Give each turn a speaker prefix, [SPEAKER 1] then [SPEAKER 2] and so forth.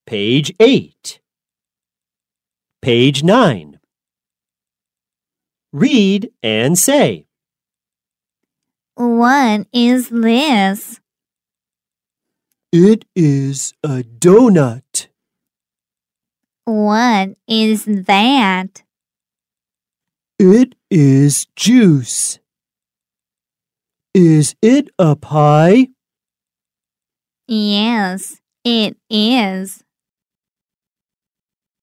[SPEAKER 1] Page 8. Page 9. Read and say.
[SPEAKER 2] What is this?
[SPEAKER 1] It is a donut.
[SPEAKER 2] What is that?
[SPEAKER 1] It is juice. Is it a pie?
[SPEAKER 2] Yes, it is.